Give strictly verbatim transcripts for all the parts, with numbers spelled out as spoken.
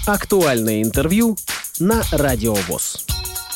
Актуальное интервью на Радио ВОС.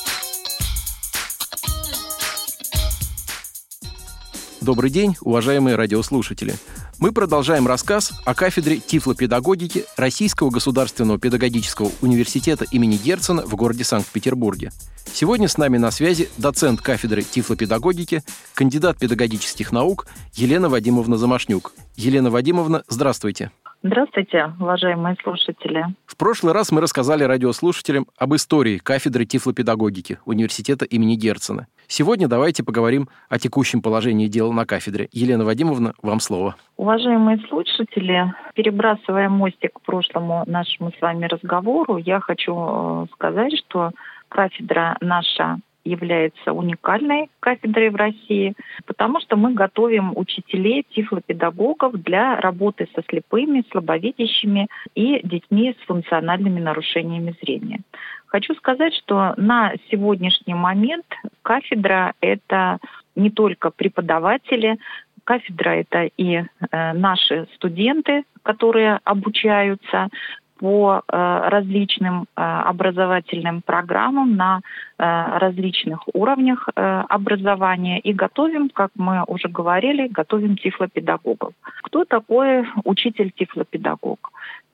Добрый день, уважаемые радиослушатели. Мы продолжаем рассказ о кафедре тифлопедагогики Российского государственного педагогического университета имени Герцена в городе Санкт-Петербурге. Сегодня с нами на связи доцент кафедры тифлопедагогики, кандидат педагогических наук Елена Вадимовна Замашнюк. Елена Вадимовна, здравствуйте. Здравствуйте, уважаемые слушатели. В прошлый раз мы рассказали радиослушателям об истории кафедры тифлопедагогики университета имени Герцена. Сегодня давайте поговорим о текущем положении дел на кафедре. Елена Вадимовна, вам слово. Уважаемые слушатели, перебрасывая мостик к прошлому нашему с вами разговору, я хочу сказать, что кафедра наша является уникальной кафедрой в России, потому что мы готовим учителей, тифлопедагогов для работы со слепыми, слабовидящими и детьми с функциональными нарушениями зрения. Хочу сказать, что на сегодняшний момент кафедра — это не только преподаватели, кафедра — это и э, наши студенты, которые обучаются по э, различным э, образовательным программам на э, различных уровнях э, образования и готовим, как мы уже говорили, готовим тифлопедагогов. Кто такой учитель-тифлопедагог?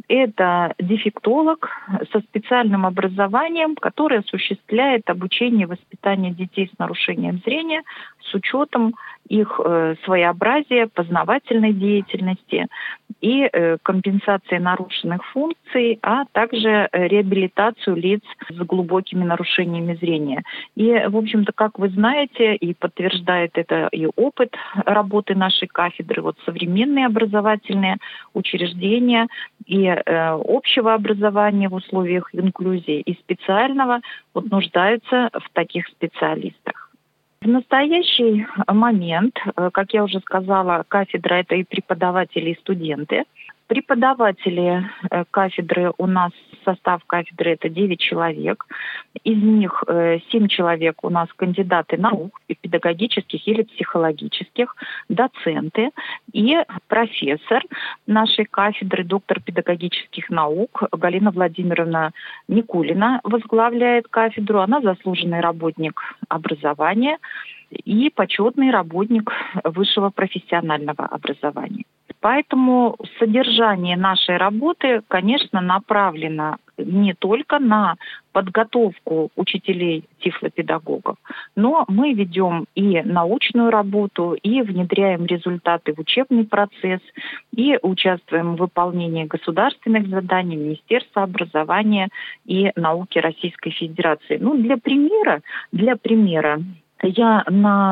Это дефектолог со специальным образованием, который осуществляет обучение и воспитание детей с нарушением зрения с учетом их э, своеобразия, познавательной деятельности и э, компенсации нарушенных функций, а также реабилитацию лиц с глубокими нарушениями зрения. И, в общем-то, как вы знаете, и подтверждает это и опыт работы нашей кафедры, вот современные образовательные учреждения и э, общего образования в условиях инклюзии и специального вот, нуждаются в таких специалистах. В настоящий момент, как я уже сказала, кафедра — это и преподаватели, и студенты. Преподаватели кафедры у нас, состав кафедры — это девять человек. Из них семь человек у нас кандидаты наук, педагогических или психологических, доценты и профессор нашей кафедры, доктор педагогических наук Галина Владимировна Никулина возглавляет кафедру. Она заслуженный работник образования и почетный работник высшего профессионального образования. Поэтому содержание нашей работы, конечно, направлено не только на подготовку учителей тифлопедагогов, но мы ведем и научную работу, и внедряем результаты в учебный процесс, и участвуем в выполнении государственных заданий Министерства образования и науки Российской Федерации. Ну, для примера, для примера, я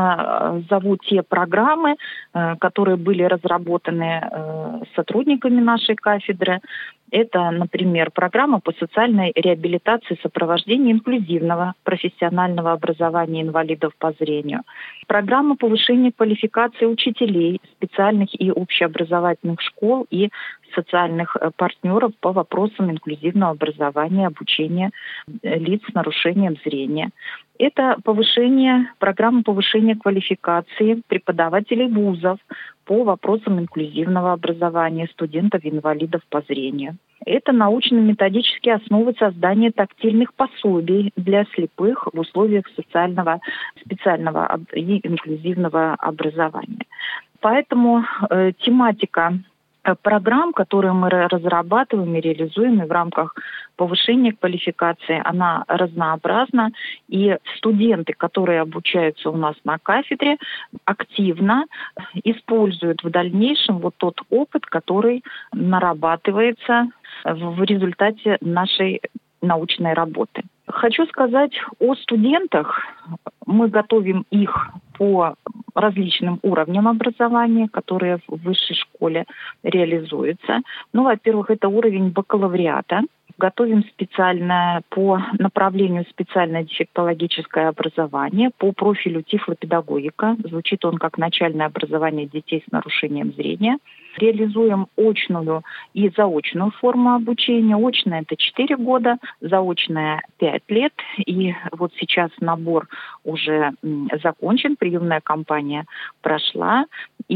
назову те программы, которые были разработаны сотрудниками нашей кафедры. Это, например, программа по социальной реабилитации сопровождения инклюзивного профессионального образования инвалидов по зрению. Программа повышения квалификации учителей специальных и общеобразовательных школ и социальных партнеров по вопросам инклюзивного образования, обучения лиц с нарушением зрения. Это повышение, программа повышения квалификации преподавателей вузов по вопросам инклюзивного образования студентов-инвалидов по зрению. Это научно-методические основы создания тактильных пособий для слепых в условиях социального, специального и инклюзивного образования. Поэтому э, тематика программ, которые мы разрабатываем и реализуем и в рамках повышения квалификации, она разнообразна. И студенты, которые обучаются у нас на кафедре, активно используют в дальнейшем вот тот опыт, который нарабатывается в результате нашей научной работы. Хочу сказать о студентах. Мы готовим их по различным уровням образования, которые в высшей школе реализуются. Ну, во-первых, это уровень бакалавриата. Готовим специально по направлению специальное дефектологическое образование по профилю тифлопедагогика. Звучит он как начальное образование детей с нарушением зрения. Реализуем очную и заочную форму обучения. Очная — это четыре года, заочная — пять лет. И вот сейчас набор уже закончен, приемная кампания прошла. И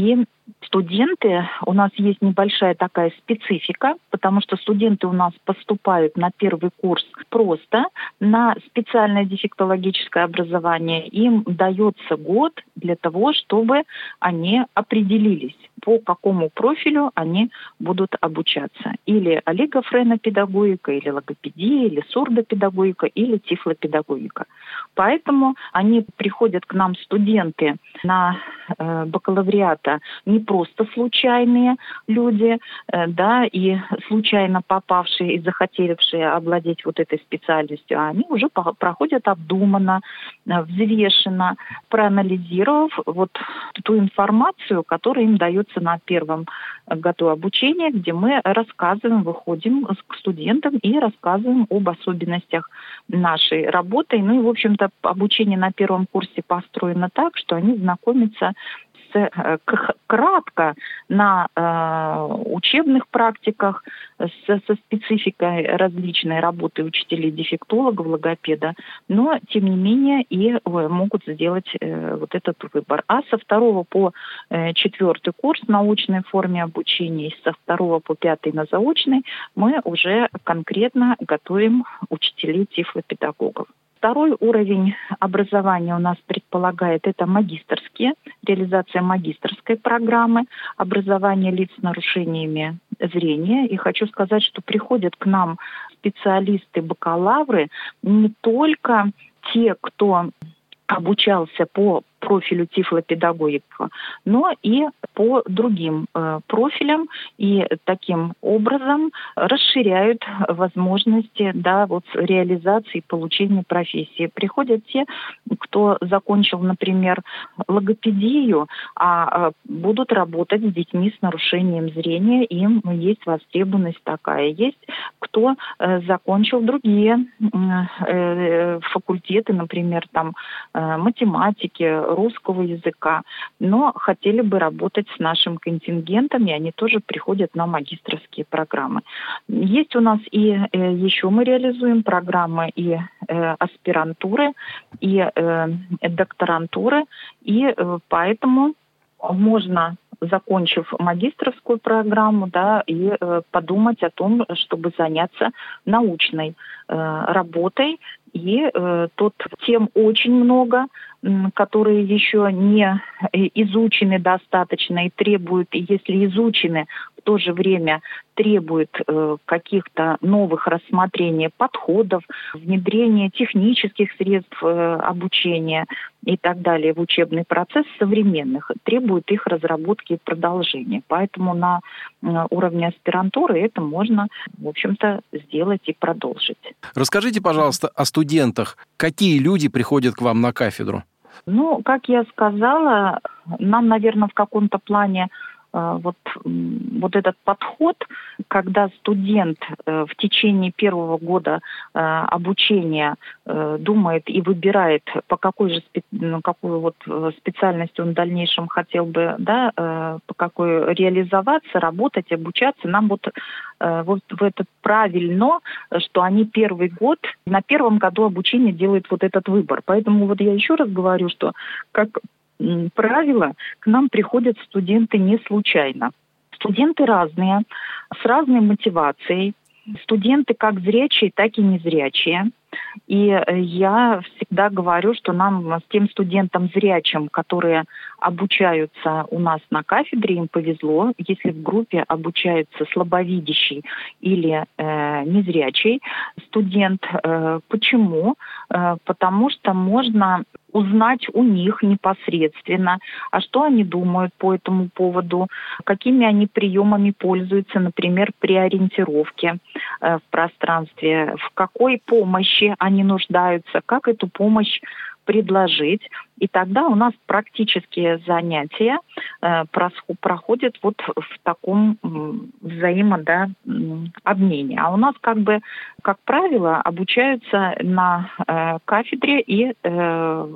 Студенты, у нас есть небольшая такая специфика, потому что студенты у нас поступают на первый курс просто на специальное дефектологическое образование. Им дается год для того, чтобы они определились, по какому профилю они будут обучаться. Или олигофренопедагогика, или логопедия, или сурдопедагогика, или тифлопедагогика. Поэтому они приходят к нам, студенты, на э, бакалавриата не просто случайные люди, э, да, и случайно попавшие и захотевшие овладеть вот этой специальностью, а они уже по- проходят обдуманно, э, взвешенно, проанализировав вот ту информацию, которая им дается на первом году обучения, где мы рассказываем, выходим к студентам и рассказываем об особенностях нашей работы. Ну и, в общем-то, обучение на первом курсе построено так, что они знакомятся с, кратко на э, учебных практиках с, со спецификой различной работы учителей-дефектологов, логопеда, но, тем не менее, и э, могут сделать э, вот этот выбор. А со второго по э, четвертый курс на очной форме обучения и со второго по пятый на заочной мы уже конкретно готовим учителей-тифлопедагогов. Второй уровень образования у нас предполагает это магистерские, реализация магистерской программы образования лиц с нарушениями зрения. И хочу сказать, что приходят к нам специалисты-бакалавры не только те, кто обучался по профилю тифлопедагогика, но и по другим э, профилям, и таким образом расширяют возможности, да, вот, реализации и получения профессии. Приходят те, кто закончил, например, логопедию, а, а будут работать с детьми с нарушением зрения, им есть востребованность такая. Есть кто э, закончил другие э, факультеты, например, там э, математики, русского языка, но хотели бы работать с нашим контингентом, и они тоже приходят на магистерские программы. Есть у нас и э, еще мы реализуем программы и э, аспирантуры, и э, докторантуры, и э, поэтому можно, закончив магистерскую программу, да, и э, подумать о том, чтобы заняться научной э, работой. И э, тут тем очень много, которые еще не изучены достаточно и требуют, и если изучены, в то же время требуют э, каких-то новых рассмотрений подходов, внедрения технических средств э, обучения и так далее в учебный процесс современных, требует их разработки и продолжения. Поэтому на э, уровне аспирантуры это можно, в общем-то, сделать и продолжить. Расскажите, пожалуйста, о студентах. Какие люди приходят к вам на кафедру? Ну, как я сказала, нам, наверное, в каком-то плане э, вот, вот этот подход, когда студент э, в течение первого года э, обучения э, думает и выбирает, по какой же спе- ну, какую вот специальности он в дальнейшем хотел бы, да, э, по какой реализоваться, работать, обучаться, нам вот вот в это правильно, что они первый год, на первом году обучения делают вот этот выбор. Поэтому вот я еще раз говорю, что, как правило, к нам приходят студенты не случайно. Студенты разные, с разной мотивацией. Студенты как зрячие, так и незрячие. И я всегда говорю, что нам с тем студентам зрячим, которые обучаются у нас на кафедре, им повезло, если в группе обучается слабовидящий или э, незрячий студент. Э, почему? Э, потому что можно узнать у них непосредственно, а что они думают по этому поводу, какими они приемами пользуются, например, при ориентировке э, в пространстве, в какой помощи они нуждаются, как эту помощь предложить. И тогда у нас практические занятия э, проходят вот в таком э, взаимо, да, обмене. А у нас как бы, как правило, обучаются на э, кафедре и э,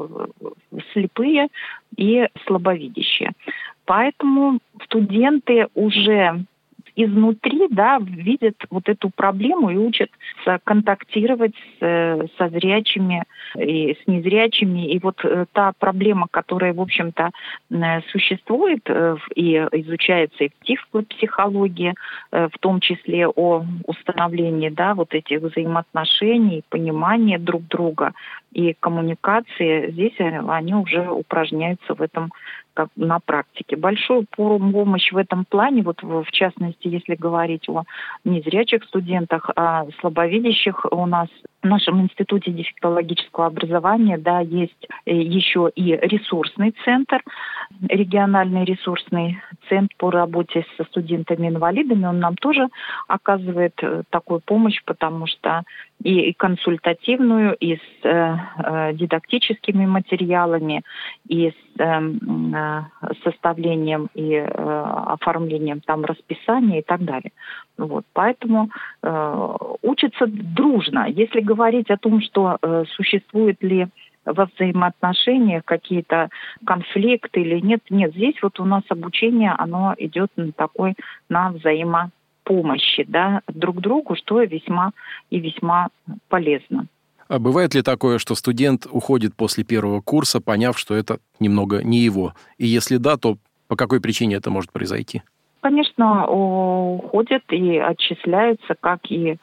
слепые, и слабовидящие. Поэтому студенты уже изнутри, да, видят вот эту проблему и учатся контактировать с, со зрячими и с незрячими. И вот та проблема, которая, в общем-то, существует и изучается и в тифлопсихологии, в том числе о установлении, да, вот этих взаимоотношений, понимания друг друга и коммуникации, здесь они уже упражняются в этом как на практике. Большую помощь в этом плане, вот в частности, если говорить о незрячих студентах, о слабовидящих, у нас в нашем институте дефектологического образования, да, есть еще и ресурсный центр, региональный ресурсный центр по работе со студентами-инвалидами. Он нам тоже оказывает такую помощь, потому что и консультативную, и с э, дидактическими материалами, и с э, составлением и э, оформлением там расписания и так далее. Вот. Поэтому э, учатся дружно. Если говорить о том, что э, существует ли во взаимоотношениях какие-то конфликты или нет, нет, здесь вот у нас обучение, оно идет на такой, на взаимопомощи, да, друг другу, что весьма и весьма полезно. А бывает ли такое, что студент уходит после первого курса, поняв, что это немного не его? И если да, то по какой причине это может произойти? Конечно, уходят и отчисляются, как и э,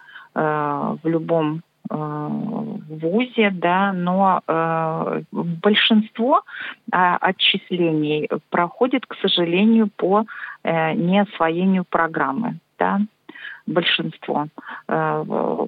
в любом в вузе, да, но э, большинство э, отчислений проходит, к сожалению, по э, неосвоению программы, да, большинство. Э,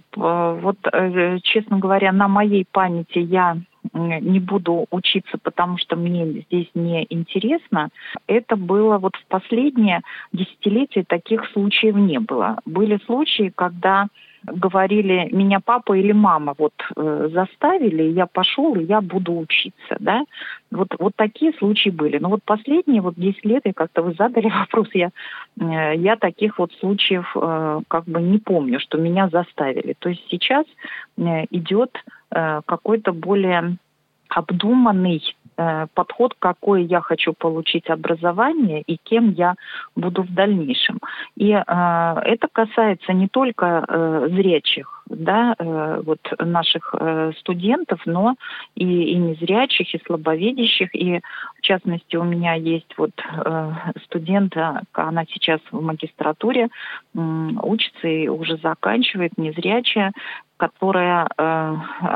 вот, э, честно говоря, на моей памяти я не буду учиться, потому что мне здесь не интересно. Это было вот в последние десятилетия, таких случаев не было. Были случаи, когда говорили, меня папа или мама вот э, заставили, я пошел, и я буду учиться, да. Вот, вот такие случаи были. Но вот последние вот десять лет, и как-то вы задали вопрос, я, э, я таких вот случаев э, как бы не помню, что меня заставили. То есть сейчас э, идет э, какой-то более обдуманный подход, какое я хочу получить образование и кем я буду в дальнейшем. И э, это касается не только э, зрячих, да, э, вот наших э, студентов, но и, и незрячих, и слабовидящих. И в частности у меня есть вот э, студентка, она сейчас в магистратуре э, учится и уже заканчивает, незрячая, которая, э,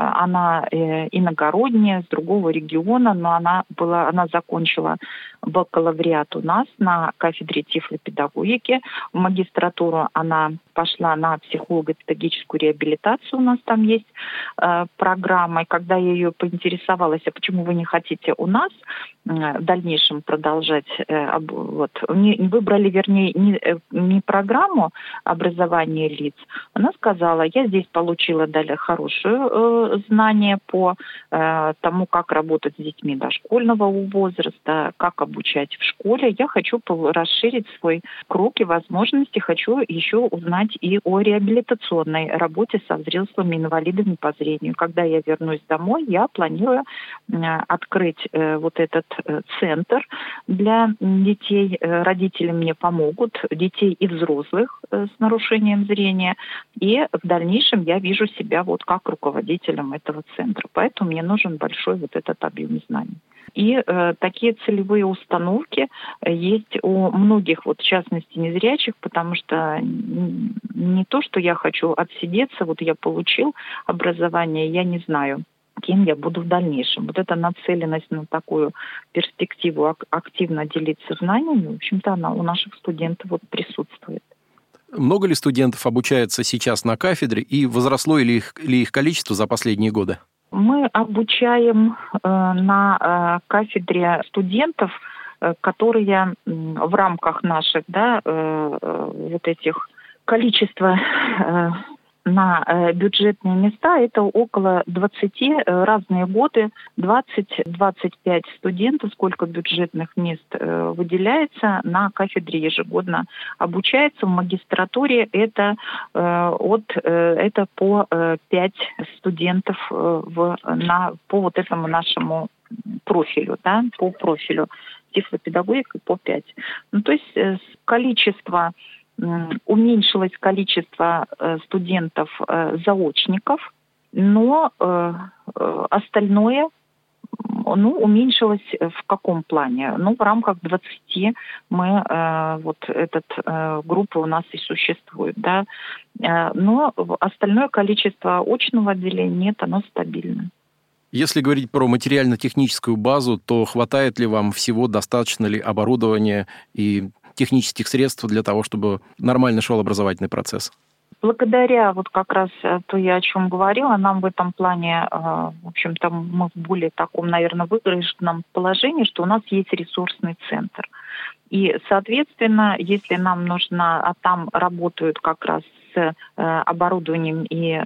она э, иногородняя, с другого региона, но она была, она закончила бакалавриат у нас на кафедре тифлопедагогики. В магистратуру она пошла на психолого-педагогическую реабилитацию, у нас там есть э, программа. И когда я ее поинтересовалась, а почему вы не хотите у нас э, в дальнейшем продолжать, э, об, вот, не, выбрали, вернее, не, не программу образования лиц, она сказала, я здесь получила далее хорошее э, знание по э, тому, как работать с детьми дошкольного возраста, как обучать в школе. Я хочу расширить свой круг и возможности, хочу еще узнать и о реабилитационной работе со взрослыми инвалидами по зрению. Когда я вернусь домой, я планирую э, открыть э, вот этот э, центр для детей. Э, родители мне помогут, детей и взрослых э, с нарушением зрения. И в дальнейшем я вижу себя вот как руководителем этого центра. Поэтому мне нужен большой вот этот объем знаний. И э, такие целевые установки есть у многих, вот в частности, незрячих, потому что не то, что я хочу отсидеться, вот я получил образование, я не знаю, кем я буду в дальнейшем. Вот эта нацеленность на такую перспективу ак- активно делиться знаниями, в общем-то, она у наших студентов вот присутствует. Много ли студентов обучается сейчас на кафедре, и возросло ли их, ли их количество за последние годы? Мы обучаем э, на э, кафедре студентов, э, которые э, в рамках наших, да, э, э, вот этих количества э, на э, бюджетные места, это около двадцати, э, разные годы, двадцать-двадцать пять студентов, сколько бюджетных мест э, выделяется, на кафедре ежегодно обучается. В магистратуре это, э, от, э, это по э, пять студентов э, в, на, по вот этому нашему профилю, да, по профилю тифлопедагогика по пять. Ну, то есть э, количество уменьшилось количество студентов-заочников, но остальное ну, уменьшилось в каком плане? Ну, в рамках двадцати мы, э, вот эта э, группа у нас и существует, да. Э, но остальное количество очного отделения нет, оно стабильно. Если говорить про материально-техническую базу, то хватает ли вам всего, достаточно ли оборудования и технических средств для того, чтобы нормально шел образовательный процесс? Благодаря вот как раз то, я о чем говорила, нам в этом плане, в общем-то, мы в более таком, наверное, выигрышном положении, что у нас есть ресурсный центр. И, соответственно, если нам нужно, а там работают как раз с оборудованием и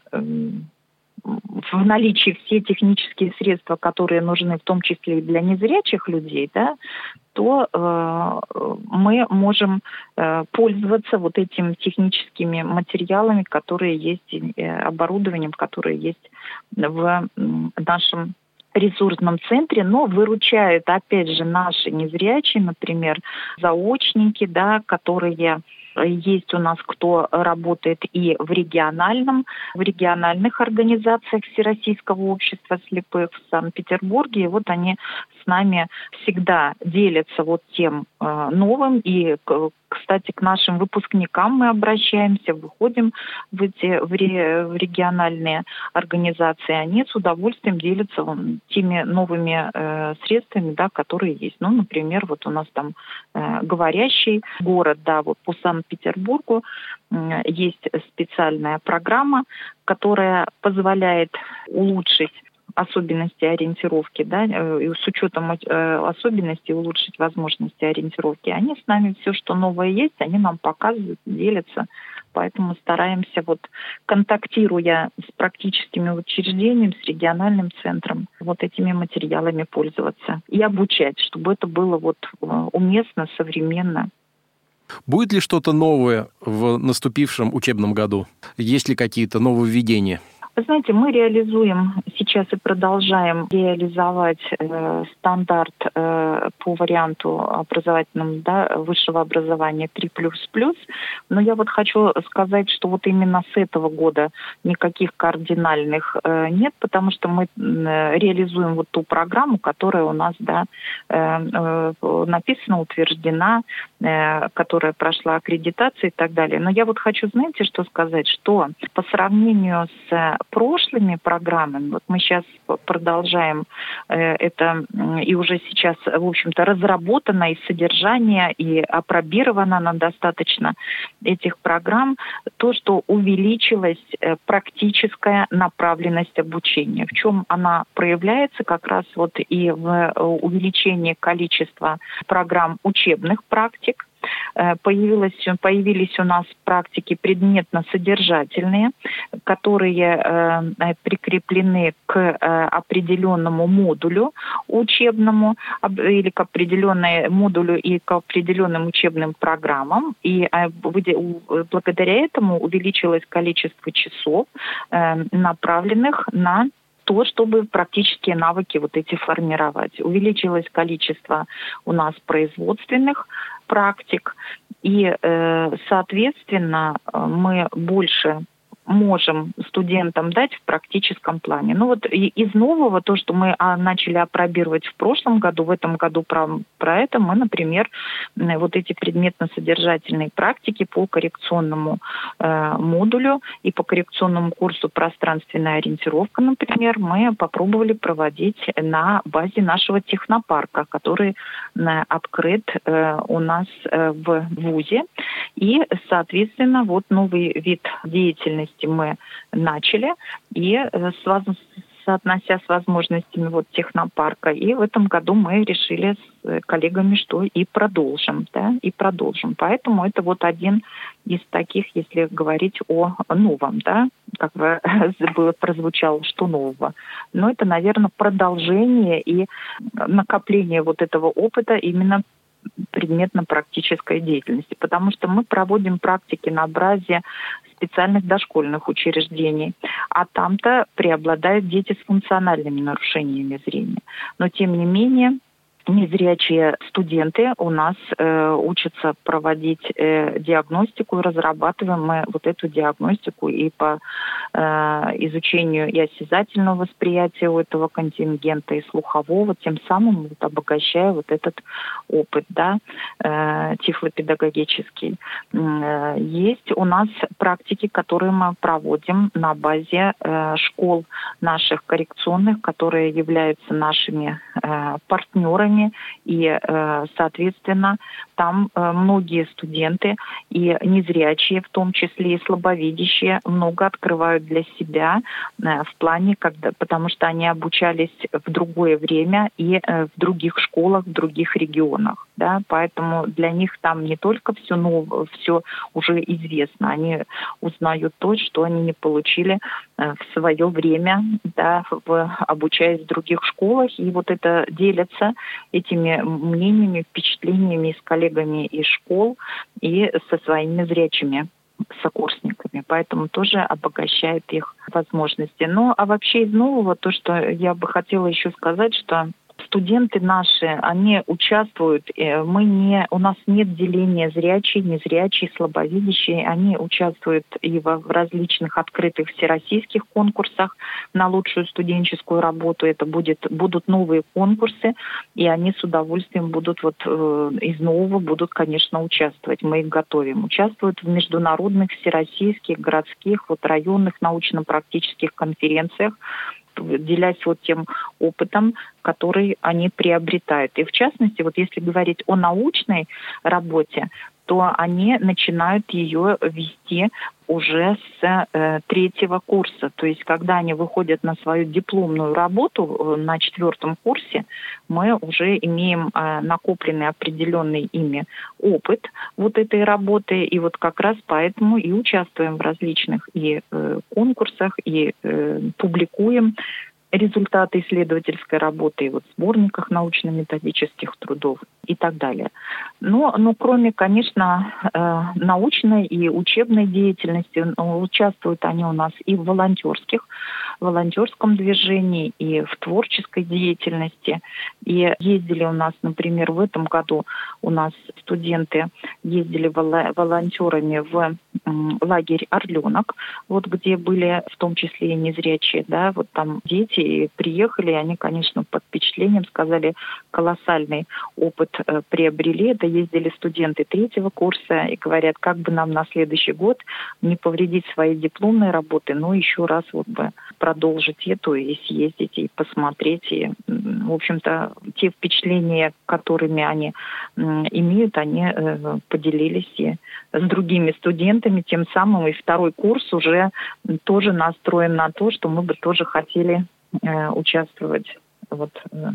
в наличии все технические средства, которые нужны, в том числе и для незрячих людей, да, то э, мы можем э, пользоваться вот этими техническими материалами, которые есть, э, оборудованием, которое есть в э, нашем ресурсном центре, но выручают, опять же, наши незрячие, например, заочники, да, которые есть у нас, кто работает и в региональном, в региональных организациях Всероссийского общества слепых в Санкт-Петербурге. И вот они с нами всегда делятся вот тем э, новым. И, кстати, к нашим выпускникам мы обращаемся, выходим в эти в, ре, в региональные организации. Они с удовольствием делятся вон, теми новыми э, средствами, да, которые есть. Ну, например, вот у нас там э, говорящий город, да, вот по Санкт-Петербургу э, есть специальная программа, которая позволяет улучшить особенности ориентировки, да, и с учетом особенностей улучшить возможности ориентировки. Они с нами все, что новое есть, они нам показывают, делятся. Поэтому стараемся, вот, контактируя с практическими учреждениями, с региональным центром, вот этими материалами пользоваться и обучать, чтобы это было вот уместно, современно. Будет ли что-то новое в наступившем учебном году? Есть ли какие-то нововведения? Вы знаете, мы реализуем сейчас и продолжаем реализовать э, стандарт э, по варианту образовательному, да, высшего образования три плюс плюс. Но я вот хочу сказать, что вот именно с этого года никаких кардинальных э, нет, потому что мы э, реализуем вот ту программу, которая у нас, да, э, э, написана, утверждена, э, которая прошла аккредитацию и так далее. Но я вот хочу, знаете, что сказать, что по сравнению с прошлыми программами, вот мы сейчас продолжаем э, это, и уже сейчас, в общем-то, разработано и содержание, и апробировано она достаточно этих программ, то, что увеличилась э, практическая направленность обучения. В чем она проявляется? Как раз вот и в увеличении количества программ учебных практик. Появилось, появились у нас практики предметно-содержательные, которые э, прикреплены к э, определенному модулю учебному об, или к определенному модулю и к определенным учебным программам. И э, благодаря этому увеличилось количество часов, э, направленных на то, чтобы практические навыки вот эти формировать. Увеличилось количество у нас производственных практик, и, э, соответственно, мы больше можем студентам дать в практическом плане. Ну вот из нового, то, что мы начали апробировать в прошлом году, в этом году про, про это мы, например, вот эти предметно-содержательные практики по коррекционному э, модулю и по коррекционному курсу пространственная ориентировка, например, мы попробовали проводить на базе нашего технопарка, который э, открыт э, у нас э, в вузе. И, соответственно, вот новый вид деятельности мы начали, и соотнося с возможностями вот технопарка, и в этом году мы решили с коллегами, что и продолжим, да, и продолжим. Поэтому это вот один из таких, если говорить о новом, да, как бы прозвучало, что нового. Но это, наверное, продолжение и накопление вот этого опыта именно предметно-практической деятельности, потому что мы проводим практики на базе специальных дошкольных учреждений, а там-то преобладают дети с функциональными нарушениями зрения. Но, тем не менее, незрячие студенты у нас э, учатся проводить э, диагностику, и разрабатываем мы вот эту диагностику и по э, изучению и осязательного восприятия у этого контингента, и слухового, тем самым вот, обогащая вот этот опыт, да, э, тифлопедагогический. Э, есть у нас практики, которые мы проводим на базе э, школ наших коррекционных, которые являются нашими э, партнерами. И, соответственно, там многие студенты и незрячие, в том числе и слабовидящие, много открывают для себя в плане, когда, потому что они обучались в другое время и в других школах, в других регионах. Да? Поэтому для них там не только все новое, все уже известно. Они узнают то, что они не получили в свое время, да, в, обучаясь в других школах. И вот это делятся этими мнениями, впечатлениями с коллегами из школ и со своими зрячими сокурсниками. Поэтому тоже обогащает их возможности. Ну, а вообще из нового, то, что я бы хотела еще сказать, что студенты наши, они участвуют, мы не, у нас нет деления зрячий, незрячий, слабовидящий, они участвуют и в различных открытых всероссийских конкурсах на лучшую студенческую работу. Это будет, будут новые конкурсы, и они с удовольствием будут вот э, из нового будут, конечно, участвовать. Мы их готовим. Участвуют в международных, всероссийских, городских, вот районных научно-практических конференциях, делясь вот тем опытом, который они приобретают. И в частности, вот если говорить о научной работе, то они начинают ее вести уже с э, третьего курса. То есть, когда они выходят на свою дипломную работу э, на четвертом курсе, мы уже имеем э, накопленный определенный ими опыт вот этой работы. И вот как раз поэтому и участвуем в различных и э, конкурсах, и э, публикуем результаты исследовательской работы и вот в сборниках научно-методических трудов и так далее. Но, но кроме, конечно, э, научной и учебной деятельности, участвуют они у нас и в волонтерских, волонтерском движении, и в творческой деятельности. И ездили у нас, например, в этом году у нас студенты ездили волонтерами в лагерь «Орленок», вот где были в том числе и незрячие, да, вот там дети и приехали, и они, конечно, под впечатлением сказали, колоссальный опыт э, приобрели. Это ездили студенты третьего курса и говорят, как бы нам на следующий год не повредить свои дипломные работы, но еще раз вот бы продолжить эту и съездить, и посмотреть. И, в общем-то, те впечатления, которыми они э, имеют, они э, поделились и с другими студентами. Тем самым и второй курс уже тоже настроен на то, что мы бы тоже хотели э, участвовать вот, э,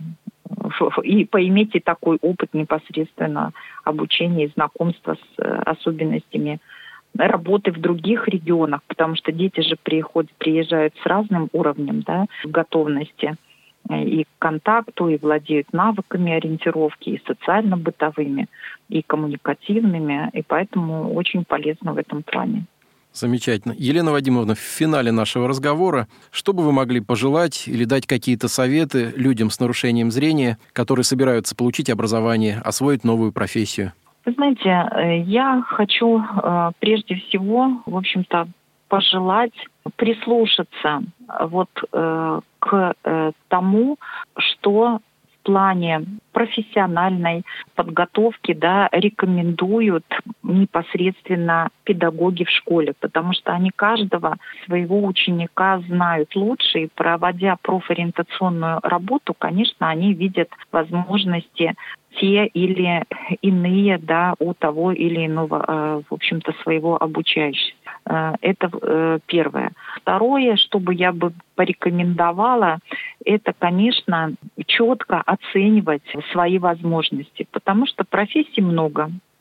и поиметь и такой опыт непосредственно обучения и знакомства с э, особенностями работы в других регионах, потому что дети же приходят, приезжают с разным уровнем, да, готовности и к контакту, и владеют навыками ориентировки, и социально-бытовыми, и коммуникативными, и поэтому очень полезно в этом плане. Замечательно. Елена Вадимовна, в финале нашего разговора, что бы вы могли пожелать или дать какие-то советы людям с нарушением зрения, которые собираются получить образование, освоить новую профессию? Вы знаете, я хочу прежде всего, в общем-то, пожелать прислушаться вот э, к э, тому, что в плане профессиональной подготовки, да, рекомендуют непосредственно педагоги в школе, потому что они каждого своего ученика знают лучше, и проводя профориентационную работу, конечно, они видят возможности те или иные, да, у того или иного, в общем-то, своего обучающегося. Это первое. Второе, что бы я бы порекомендовала, это, конечно, четко оценивать свои возможности, потому что профессий много.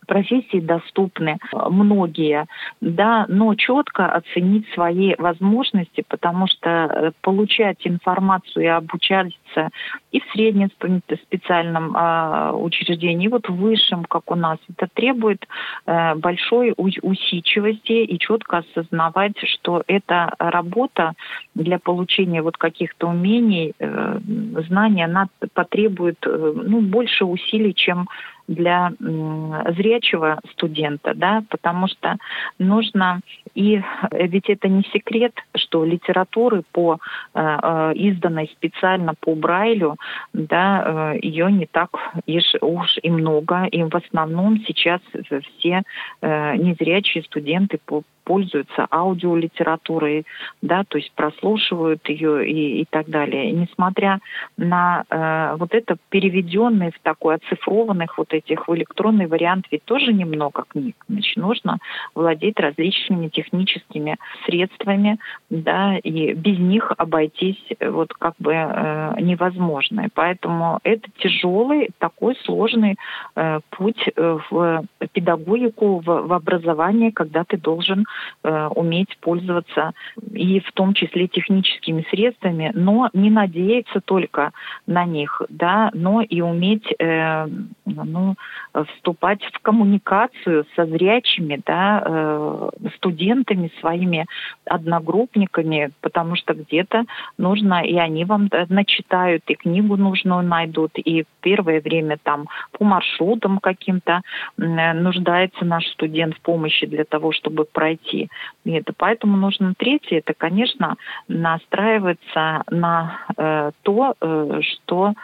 профессии доступны, многие, да, но четко оценить свои возможности, потому что получать информацию и обучаться и в среднем специальном э, учреждении, и вот в высшем, как у нас, это требует э, большой усидчивости и четко осознавать, что эта работа для получения вот каких-то умений, э, знаний, она потребует э, ну, больше усилий, чем для зрячего студента, да, потому что нужно, и ведь это не секрет, что литературы по э, изданной специально по Брайлю, да, э, ее не так уж и много, и в основном сейчас все э, незрячие студенты по пользуются аудиолитературой, да, то есть прослушивают ее и, и так далее. И несмотря на э, вот это переведенные в такой оцифрованных вот этих в электронный вариант ведь тоже немного книг, значит, нужно владеть различными техническими средствами, да, и без них обойтись вот как бы э, невозможно. И поэтому это тяжелый, такой сложный э, путь в педагогику, в, в образование, когда ты должен уметь пользоваться и в том числе техническими средствами, но не надеяться только на них, да, но и уметь э, ну, вступать в коммуникацию со зрячими, да, э, студентами, своими одногруппниками, потому что где-то нужно, и они вам начитают, и книгу нужную найдут, и первое время там по маршрутам каким-то э, нуждается наш студент в помощи для того, чтобы пройти. И это поэтому нужно третье, это, конечно, настраиваться на э, то, э, что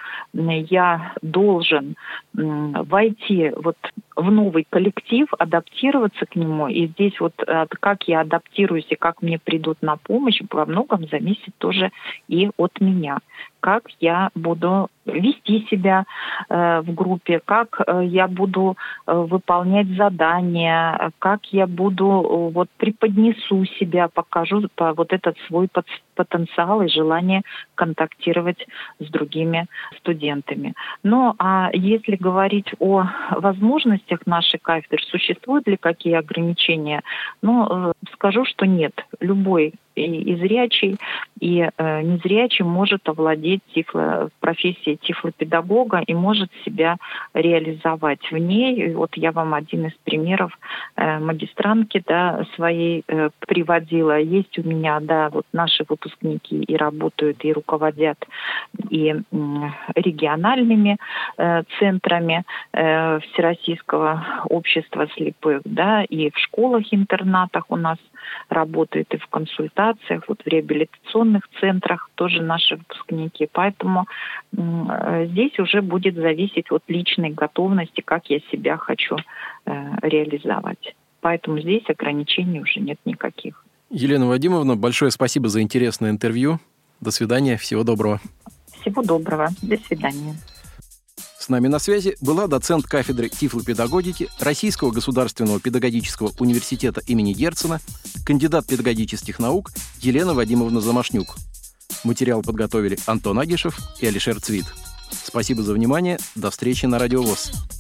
я должен э, войти вот в новый коллектив, адаптироваться к нему. И здесь вот э, как я адаптируюсь и как мне придут на помощь, во многом зависит тоже и от меня. Как я буду вести себя э, в группе, как э, я буду э, выполнять задания, как я буду э, вот преподнесу себя, покажу по, вот этот свой под, потенциал и желание контактировать с другими студентами. Ну, а если говорить о возможностях нашей кафедры, существуют ли какие ограничения? Ну, э, скажу, что нет. Любой и зрячий, и э, незрячий может овладеть тифло, профессией тифлопедагога и может себя реализовать в ней. И вот я вам один из примеров э, магистрантки, да, своей э, приводила. Есть у меня, да, вот наши выпускники и работают, и руководят и э, региональными э, центрами э, Всероссийского общества слепых, да, и в школах-интернатах у нас работают, и в консультациях, вот в реабилитационных центрах тоже наши выпускники. Поэтому э, здесь уже будет зависеть от личной готовности, как я себя хочу э, реализовать. Поэтому здесь ограничений уже нет никаких. Елена Вадимовна, большое спасибо за интересное интервью. До свидания, всего доброго. Всего доброго, до свидания. С нами на связи была доцент кафедры тифлопедагогики Российского государственного педагогического университета имени Герцена, кандидат педагогических наук Елена Вадимовна Замашнюк. Материал подготовили Антон Агишев и Алишер Цвит. Спасибо за внимание. До встречи на Радио ВОС.